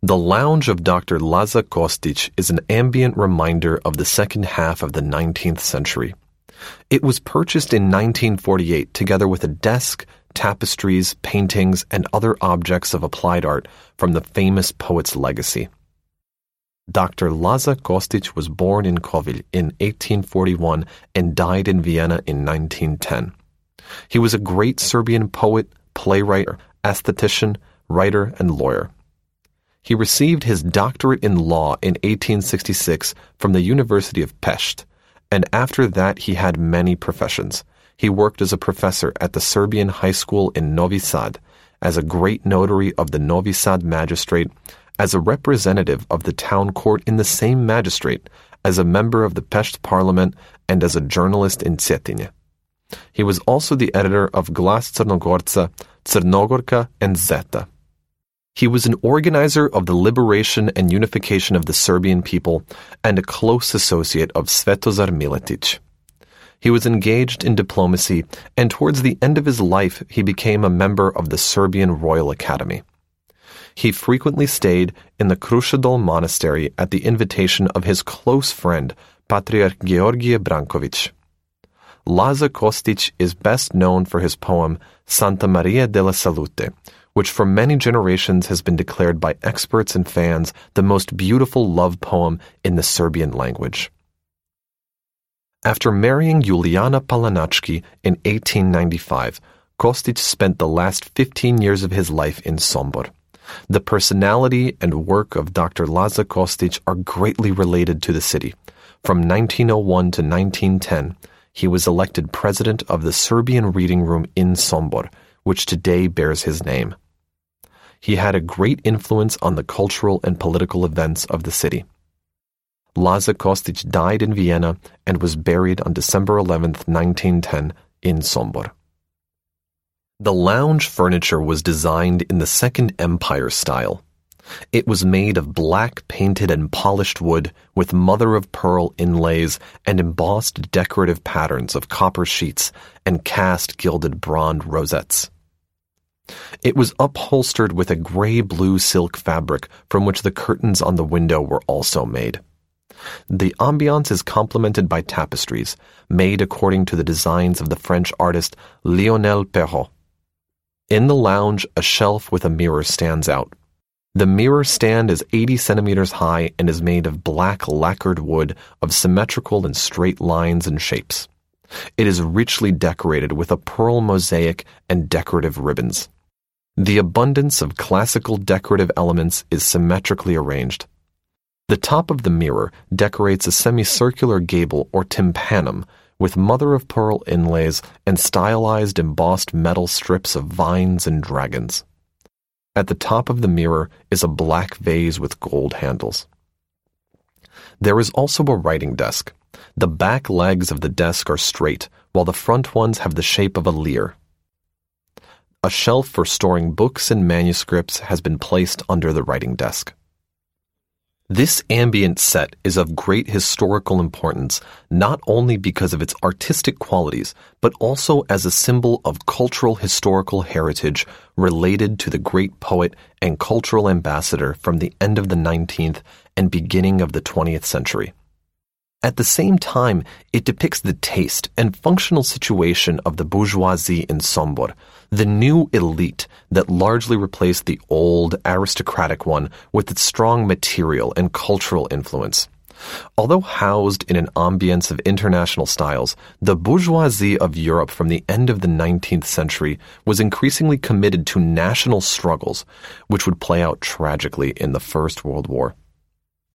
The lounge of Dr. Laza Kostic is an ambient reminder of the second half of the 19th century. It was purchased in 1948 together with a desk, tapestries, paintings, and other objects of applied art from the famous poet's legacy. Dr. Laza Kostic was born in Kovilj in 1841 and died in Vienna in 1910. He was a great Serbian poet, playwright, aesthetician, writer, and lawyer. He received his doctorate in law in 1866 from the University of Pest, and after that he had many professions. He worked as a professor at the Serbian High School in Novi Sad, as a great notary of the Novi Sad magistrate, as a representative of the town court in the same magistrate, as a member of the Pest parliament, and as a journalist in Cetinje. He was also the editor of Glas Crnogorca, Crnogorka, and Zeta. He was an organizer of the liberation and unification of the Serbian people and a close associate of Svetozar Miletić. He was engaged in diplomacy, and towards the end of his life he became a member of the Serbian Royal Academy. He frequently stayed in the Krušedol monastery at the invitation of his close friend, Patriarch Georgije Branković. Laza Kostic is best known for his poem Santa Maria della Salute, which for many generations has been declared by experts and fans the most beautiful love poem in the Serbian language. After marrying Julijana Palanački in 1895, Kostic spent the last 15 years of his life in Sombor. The personality and work of Dr. Laza Kostic are greatly related to the city. From 1901 to 1910, he was elected president of the Serbian Reading Room in Sombor, which today bears his name. He had a great influence on the cultural and political events of the city. Laza Kostic died in Vienna and was buried on December 11, 1910, in Sombor. The lounge furniture was designed in the Second Empire style. It was made of black painted and polished wood with mother-of-pearl inlays and embossed decorative patterns of copper sheets and cast gilded bronze rosettes. It was upholstered with a gray-blue silk fabric from which the curtains on the window were also made. The ambiance is complemented by tapestries, made according to the designs of the French artist Lionel Perrault. In the lounge, a shelf with a mirror stands out. The mirror stand is 80 centimeters high and is made of black lacquered wood of symmetrical and straight lines and shapes. It is richly decorated with a pearl mosaic and decorative ribbons. The abundance of classical decorative elements is symmetrically arranged. The top of the mirror decorates a semicircular gable or tympanum with mother-of-pearl inlays and stylized embossed metal strips of vines and dragons. At the top of the mirror is a black vase with gold handles. There is also a writing desk. The back legs of the desk are straight, while the front ones have the shape of a lyre. A shelf for storing books and manuscripts has been placed under the writing desk. This ambient set is of great historical importance, not only because of its artistic qualities, but also as a symbol of cultural historical heritage related to the great poet and cultural ambassador from the end of the 19th and beginning of the 20th century. At the same time, it depicts the taste and functional situation of the bourgeoisie in Sombor, the new elite that largely replaced the old aristocratic one with its strong material and cultural influence. Although housed in an ambience of international styles, the bourgeoisie of Europe from the end of the 19th century was increasingly committed to national struggles, which would play out tragically in the First World War.